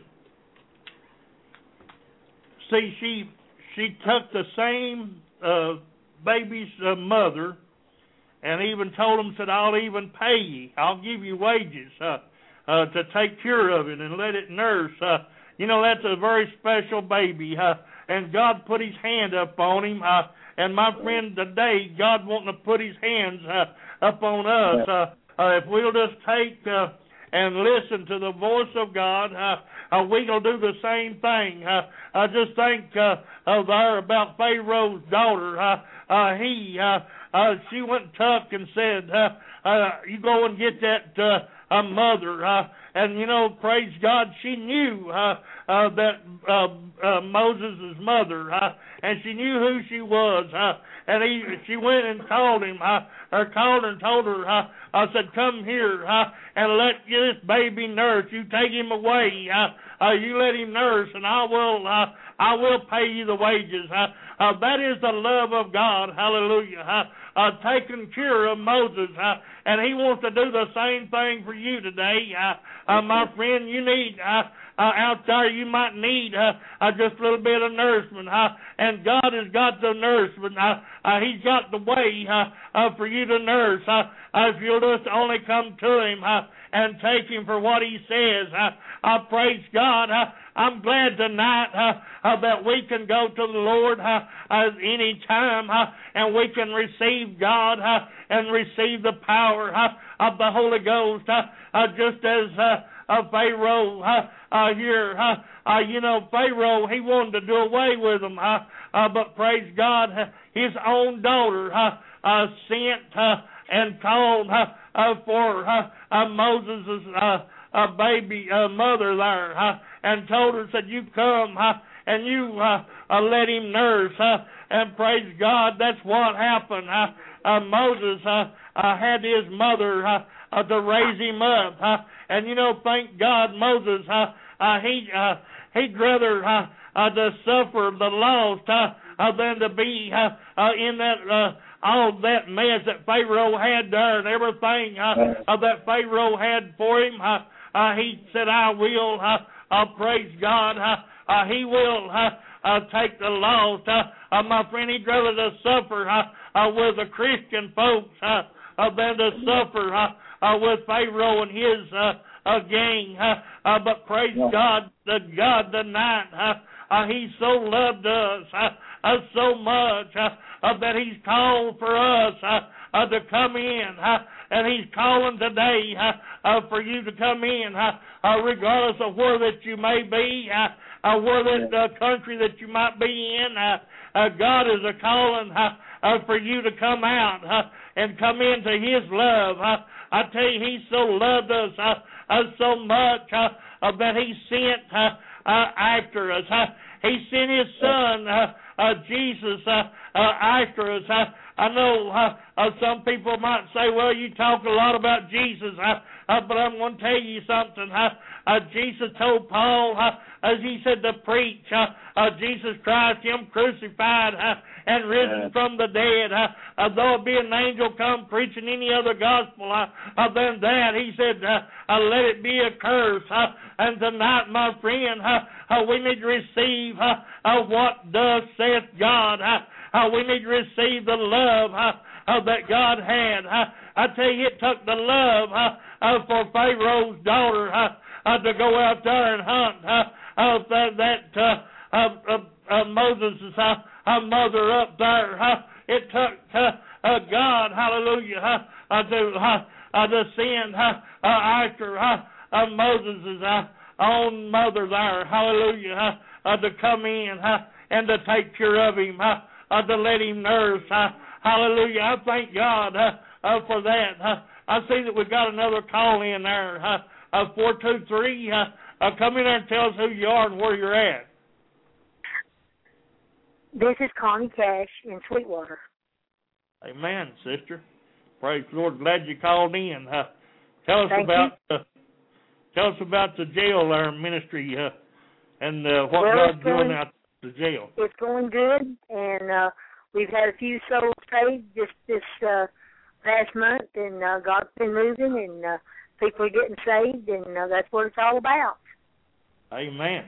see, she she took the same uh, baby's uh, mother, and even told him, said, "I'll even pay you. I'll give you wages uh, uh, to take care of it and let it nurse." Uh, you know, that's a very special baby. Uh, and God put His hand up on him. Uh, and my friend, today, God wanting to put His hands uh, up on us. Uh, uh, if we'll just take uh, and listen to the voice of God, uh, uh, we'll do the same thing. Uh, I just think uh, of there about Pharaoh's daughter. Uh, uh, he, uh, uh, she went and tucked and said, uh, uh, "You go and get that uh, uh, mother." Uh, and you know, praise God, she knew uh, uh, that uh, uh, Moses' mother, uh, and she knew who she was. Uh, and he, she went and called him, uh, or called her and told her, uh, I said, "Come here uh, and let this baby nurse. You take him away. Uh, uh, you let him nurse, and I will, uh, I will pay you the wages." Uh, uh, that is the love of God. Hallelujah. Uh, uh, taking care of Moses, uh, and He wants to do the same thing for you today. Uh, uh, my friend, you need uh, uh, out there, you might need uh, uh, just a little bit of nourishment, uh, and God has got the nourishment. Uh, uh, He's got the way uh, uh, for you to nurse. Uh, uh, if you'll just only come to Him uh, and take Him for what He says. Uh, I praise God. Uh, I'm glad tonight uh, uh, that we can go to the Lord uh, uh, any time uh, and we can receive God uh, and receive the power uh, of the Holy Ghost, uh, uh, just as uh, uh, Pharaoh uh, uh, here. Uh, uh, you know, Pharaoh, he wanted to do away with them, uh, uh, but praise God, uh, his own daughter uh, uh, sent uh, and called uh, uh, for uh, uh, Moses' uh, uh, baby uh, mother there, uh, and told her, said, "You come uh, and you uh, uh, let him nurse." Uh, and praise God, that's what happened. Uh, uh, Moses uh, uh, had his mother uh, uh, to raise him up. Uh, and, you know, thank God, Moses, uh, uh, he, uh, he'd rather uh, uh, to suffer the loss uh, uh, than to be uh, uh, in that uh, all that mess that Pharaoh had there and everything uh, uh, that Pharaoh had for him. Uh, uh, he said, "I will." Uh, Uh, praise God. Uh, uh, he will uh, uh, take the loss. Uh, uh, my friend, he'd rather to suffer uh, uh, with the Christian folks uh, uh, than to suffer uh, uh, with Pharaoh and his uh, uh, gang. Uh, uh, but praise yeah. God, the God tonight, uh, uh, He so loved us uh, uh, so much uh, uh, that He's called for us uh, uh, to come in. Uh, and He's calling today uh, uh, for you to come in, uh, uh, regardless of where that you may be, uh, uh, where that uh, country that you might be in. Uh, uh, God is a calling uh, uh, for you to come out uh, and come into His love. Uh, I tell you, He so loved us uh, uh, so much uh, uh, that He sent uh, uh, after us. Uh, He sent His Son, uh, uh, Jesus, uh, uh, after us. Uh, I know uh, uh, some people might say, well, you talk a lot about Jesus, uh, uh, but I'm going to tell you something. Uh, uh, Jesus told Paul, uh, as he said, to preach uh, uh, Jesus Christ, Him crucified uh, and risen Yeah. from the dead. Uh, uh, though it be an angel come preaching any other gospel uh, uh, than that, he said, uh, uh, let it be a curse. Uh, and tonight, my friend, uh, uh, we need to receive uh, uh, what does saith God. Uh, uh, we need to receive the love uh, uh, that God had. Uh, I tell you, it took the love uh, uh, for Pharaoh's daughter uh, uh, to go out there and hunt uh, uh, that, that uh, uh, uh, uh, Moses' uh, uh, mother up there. Uh, it took uh, uh, God, hallelujah, uh, uh, to, uh, uh, to send uh, uh, after uh, uh, Moses' uh, own mother there, hallelujah, uh, uh, to come in uh, and to take care of him, uh, uh, to let him nurse. Uh, hallelujah. I thank God uh, uh, for that. Uh, I see that we've got another call in there. Uh, uh, four two three, uh, uh, come in there and tell us who you are and where you're at. This is Connie Cash in Sweetwater. Amen, sister. Praise the Lord. Glad you called in. Uh, tell us Thank about uh, tell us about the jail there ministry uh, and uh, what Well, God's it's going- doing out the jail. It's going good, and uh, we've had a few souls saved just this uh, past month, and uh, God's been moving, and uh, people are getting saved, and uh, that's what it's all about. Amen.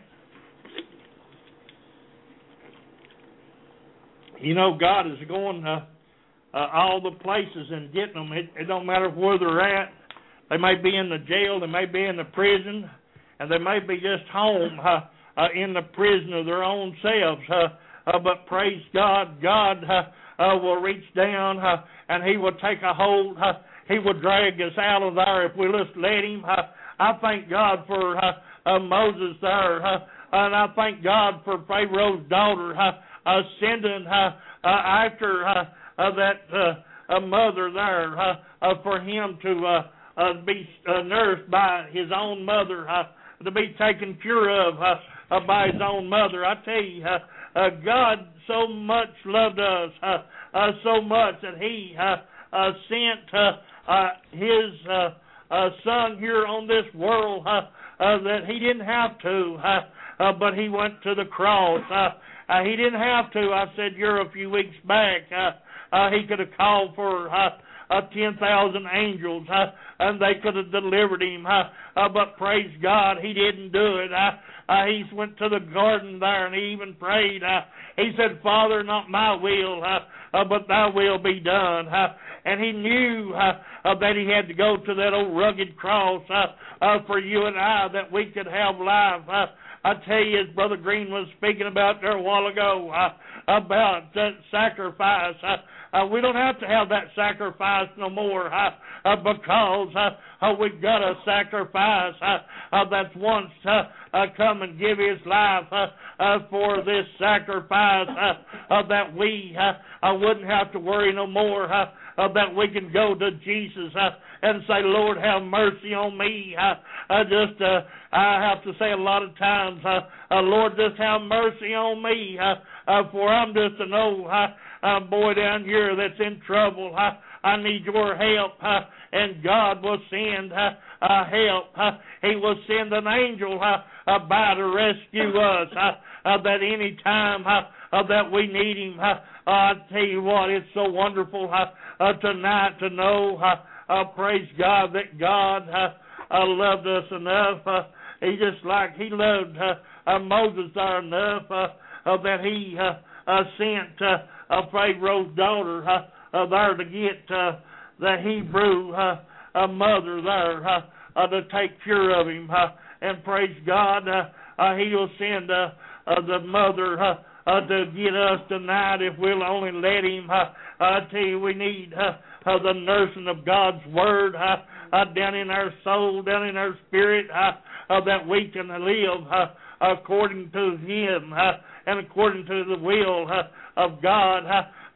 You know, God is going uh, uh, all the places and getting them. It, it don't matter where they're at. They may be in the jail, they may be in the prison, and they may be just home uh, uh, in the prison of their own selves. Uh, uh, but praise God, God uh, uh, will reach down uh, and He will take a hold. Uh, he will drag us out of there if we just let Him. Uh, I thank God for uh, uh, Moses there, uh, and I thank God for Pharaoh's daughter uh, uh, sending uh, uh, after uh, uh, that uh, uh, mother there uh, uh, for him to uh, uh, be uh, nursed by his own mother, uh, to be taken care of uh, uh, by his own mother. I tell you, uh, uh, God so much loved us, uh, uh, so much that He uh, uh, sent uh, uh, His uh, uh, Son here on this world uh, uh, that He didn't have to, uh, uh, but He went to the cross. Uh, uh, he didn't have to. I said here a few weeks back, uh, uh, He could have called for uh, uh, ten thousand angels, uh, and they could have delivered Him. Uh, uh, but praise God, He didn't do it. Uh, uh, he went to the garden there, and He even prayed. Uh, he said, Father, not my will, uh, uh, but Thy will be done. Uh, and He knew uh, uh, that He had to go to that old rugged cross uh, uh, for you and I, that we could have life. Uh, I tell you, as Brother Green was speaking about there a while ago, uh, about that sacrifice, uh, uh, we don't have to have that sacrifice no more uh, uh, because uh, uh, we've got a sacrifice uh, uh, that's once uh, uh, come and give His life uh, uh, for this sacrifice uh, uh, that we uh, uh, wouldn't have to worry no more, uh, uh, that we can go to Jesus uh, and say, Lord, have mercy on me. Uh, uh, just uh, I have to say a lot of times, uh, uh, Lord, just have mercy on me, uh, uh, for I'm just an old uh, uh, boy down here that's in trouble. Uh, I need your help, uh, and God will send uh, uh, help. Uh, he will send an angel uh, uh, by to rescue us, uh, uh, that any time uh, uh, that we need Him. Uh, uh, I tell you what, it's so wonderful uh, uh, tonight to know, uh, uh, praise God, that God uh, uh, loved us enough. Uh, he just like He loved uh, uh, Moses there enough uh, uh, that He uh, uh, sent uh, uh, Pharaoh's daughter uh, uh, there to get uh, the Hebrew uh, uh, mother there uh, uh, to take care of him. Uh, and praise God, uh, uh, He will send uh, uh, the mother uh, uh, to get us tonight if we'll only let Him. Uh, I tell you, we need uh, uh, the nursing of God's Word uh, uh, down in our soul, down in our spirit, uh, uh, that we can live uh, according to Him uh, and according to the will uh, of God. Uh,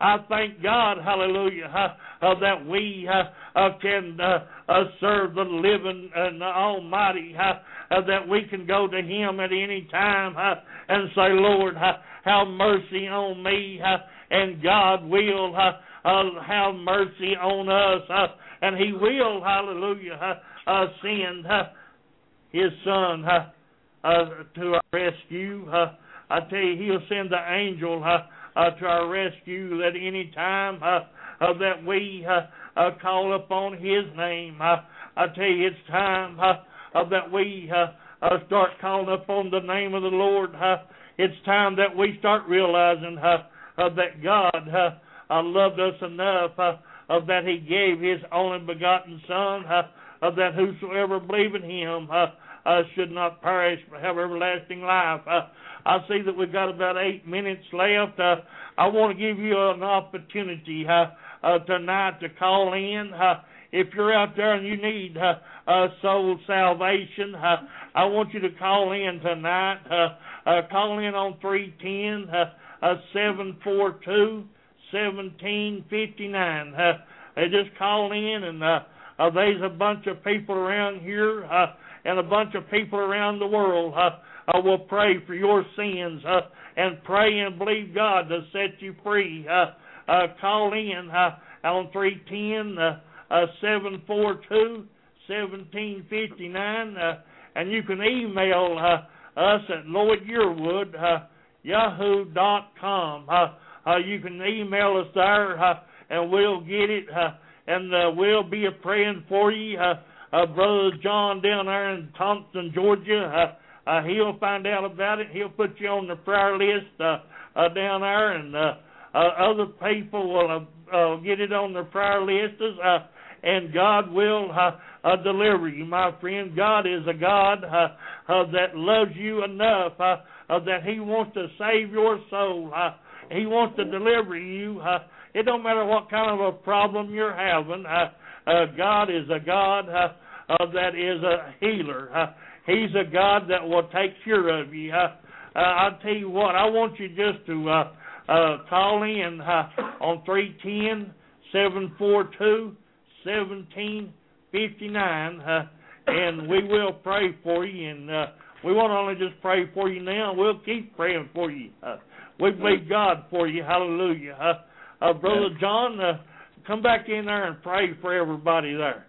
I thank God, hallelujah, uh, uh, that we uh, uh, can uh, uh, serve the living and the Almighty, uh, uh, that we can go to Him at any time uh, and say, Lord, uh, have mercy on me, uh, and God will uh, uh, have mercy on us, uh, and He will, hallelujah, uh, uh, send uh, His Son uh, uh, to our rescue. Uh, I tell you, He'll send the angel uh, uh, to our rescue at any time uh, uh, that we uh, uh, call upon His name. Uh, I tell you, it's time uh, uh, that we uh, uh, start calling upon the name of the Lord. Uh, it's time that we start realizing uh, uh, that God uh, uh, loved us enough uh, uh, that He gave His only begotten Son, uh, uh, that whosoever believe in Him uh, uh, should not perish but have everlasting life. Uh, I see that we've got about eight minutes left. Uh, I want to give you an opportunity uh, uh, tonight to call in. Uh, if you're out there and you need uh, uh, soul salvation, uh, I want you to call in tonight. Uh, uh, call in on three one zero, uh, seven four two, one seven five nine. Uh, they just call in, and uh, uh, there's a bunch of people around here uh, and a bunch of people around the world uh, uh, will pray for your sins uh, and pray and believe God to set you free. Uh, uh, call in uh, on three one zero, uh, seven four two, one seven five nine, uh, and you can email uh, us at Lloyd Yearwood, uh, yahoo dot com. Uh, uh, you can email us there, uh, and we'll get it, uh, and uh, we'll be praying for you. Uh, uh, Brother John down there in Thompson, Georgia, uh, Uh, he'll find out about it. He'll put you on the prayer list uh, uh, down there, and uh, uh, other people will uh, uh, get it on their prayer list, uh, and God will uh, uh, deliver you, my friend. God is a God uh, uh, that loves you enough uh, uh, that He wants to save your soul. Uh, he wants to deliver you. Uh, it don't matter what kind of a problem you're having. Uh, uh, God is a God uh, uh, that is a healer. Uh, He's a God that will take care of you. Uh, uh, I'll tell you what, I want you just to uh, uh, call in uh, on three one zero, seven four two, one seven five nine, uh, and we will pray for you. And uh, we won't only just pray for you now, we'll keep praying for you. Uh, we believe God for you. Hallelujah. Uh, uh, Brother John, uh, come back in there and pray for everybody there.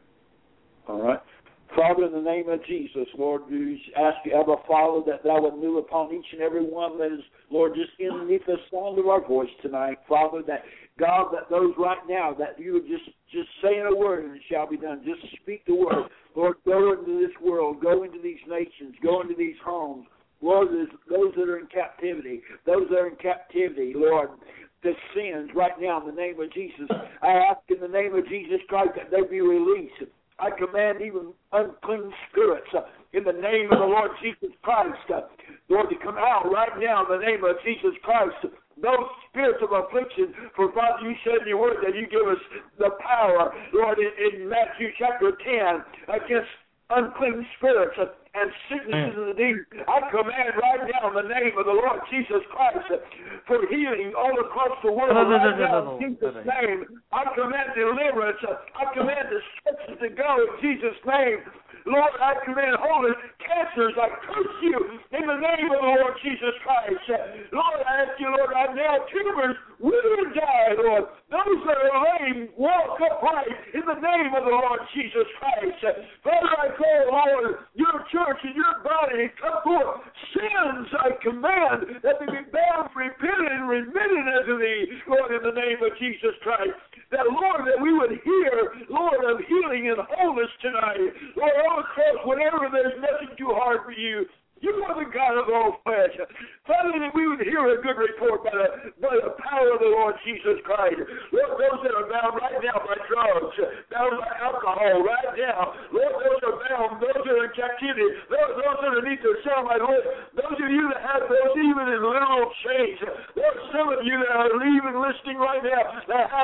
All right. Father, in the name of Jesus, Lord, we ask you, Abba Father, that thou would move upon each and every one that is, Lord, just underneath the sound of our voice tonight. Father, that God, that those right now, that you would just, just say a word and it shall be done. Just speak the word. Lord, go into this world, go into these nations, go into these homes. Lord, those that are in captivity, those that are in captivity, Lord, the sins right now in the name of Jesus. I ask in the name of Jesus Christ that they be released. I command even unclean spirits uh, in the name of the Lord Jesus Christ, uh, Lord, to come out right now in the name of Jesus Christ. Those spirits of affliction, for Father, you said in your word that you give us the power, Lord, in, in Matthew chapter ten, against unclean spirits uh, and sicknesses of the demons. I command right now in the name of the Lord Jesus Christ uh, for healing all across the world right now in Jesus' name. I command deliverance. Uh, I command destruction to go in Jesus' name. Lord, I command wholeness. Cancers, I curse you in the name of the Lord Jesus Christ. Uh, Lord, I ask you, Lord, right now, tumors will die, Lord. Those that are lame, walk upright in the name of the Lord Jesus Christ. Uh, Father, I call, Lord, your church and your body come forth. Sins, I command that they be bound, repented, and remitted unto thee, Lord, in the name of Jesus Christ. That, Lord, that we would hear, Lord, of healing and wholeness tonight. Lord, all across, whenever there's nothing too hard for you, you are the God of all flesh. Father, that we would hear a good report by the, by the power of the Lord Jesus Christ. Lord, those that are bound right now by drugs, bound by alcohol right now. Lord, those are bound, those that are in captivity, those, those that are beneath the sound of my voice, those of you that have those even in literal chains. Lord, some of you that are leaving listening right now, that have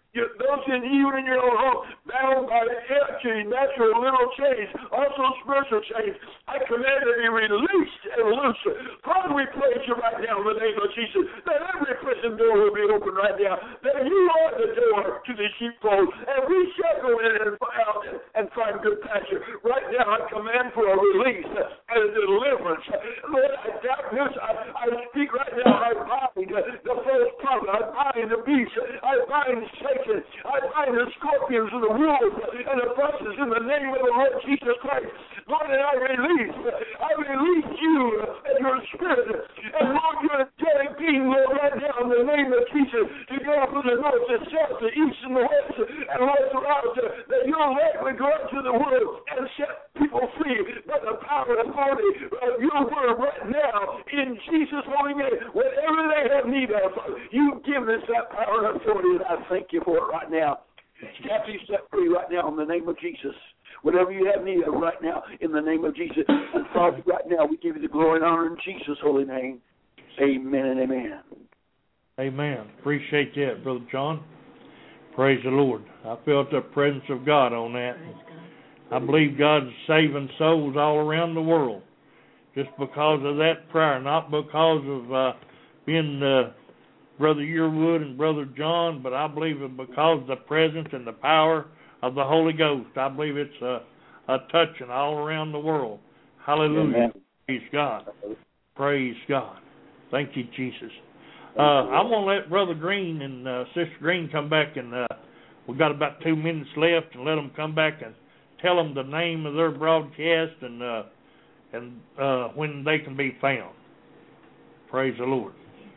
You, those in even in your own home, bound by the energy, natural little chains, also spiritual chains, I command to be released and loose. Father, we praise you right now in the name of Jesus, that every prison door will be open right now, that you are the door to the sheepfold, and we shall go in and out and find good pasture. Right now, I command for a release and a deliverance. Lord, I darkness, I, I speak right now, I bind the false prophet, I bind the beast, I bind Satan, I bind the scorpions and the wolves and the foxes in the name of the Lord Jesus Christ. Lord, and I release, I release you and your spirit. And Lord, you're angelic being, Lord, right now in the name of Jesus, to go from the north, the south, the east, and the west, and Lord, throughout, that your light will go out to the world and set people free by the power and authority of your word right now in Jesus' holy name. Whatever they have need of, you give us that power and authority, and I thank you for it right now. Captive set free right now in the name of Jesus. Whatever you have need of right now in the name of Jesus. And Father, right now we give you the glory and honor in Jesus' holy name. Amen and amen. Amen. Appreciate that, Brother John. Praise the Lord. I felt the presence of God on that. I believe God's saving souls all around the world just because of that prayer, not because of uh, being uh, Brother Yearwood and Brother John, but I believe it because of the presence and the power of the Holy Ghost. I believe it's a, a touching all around the world. Hallelujah. Amen. Praise God. Praise God. Thank you, Jesus. Uh, I'm going to let Brother Green and uh, Sister Green come back, and uh, we've got about two minutes left, and let them come back and tell them the name of their broadcast and uh, and uh, when they can be found. Praise the Lord.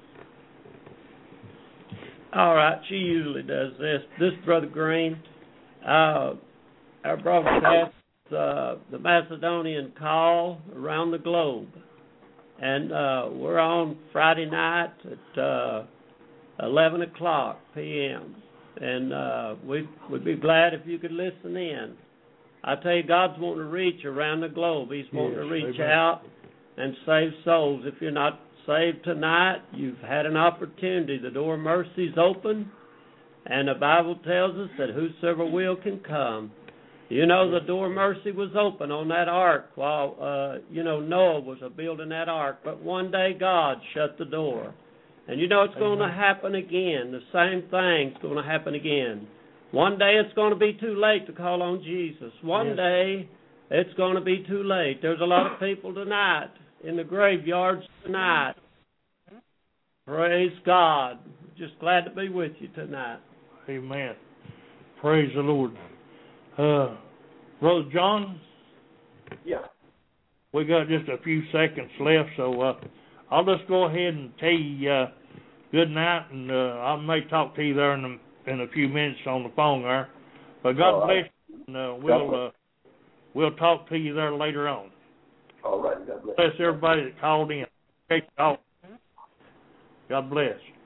All right, she usually does this. This is Brother Green. Uh, our broadcast is uh, the Macedonian Call around the globe. And uh, we're on Friday night at uh, eleven o'clock p.m. And uh, we'd, we'd be glad if you could listen in. I tell you, God's wanting to reach around the globe. He's wanting yes, to reach amen. out and save souls. If you're not saved tonight, you've had an opportunity. The door of mercy is open, and the Bible tells us that whosoever will can come. You know, the door of mercy was open on that ark while, uh, you know, Noah was building that ark. But one day God shut the door. And you know it's going to happen again. The same thing's going to happen again. One day it's going to be too late to call on Jesus. One yes. day it's going to be too late. There's a lot of people tonight in the graveyards tonight. Praise God. Just glad to be with you tonight. Amen. Praise the Lord. Uh, Brother John? Yeah. We got just a few seconds left, so uh, I'll just go ahead and tell you uh, good night, and uh, I may talk to you there in a, in a few minutes on the phone there. But God All bless right. you, and uh, we'll, uh, we'll talk to you there later on. All right. God bless. Bless everybody that called in. God bless.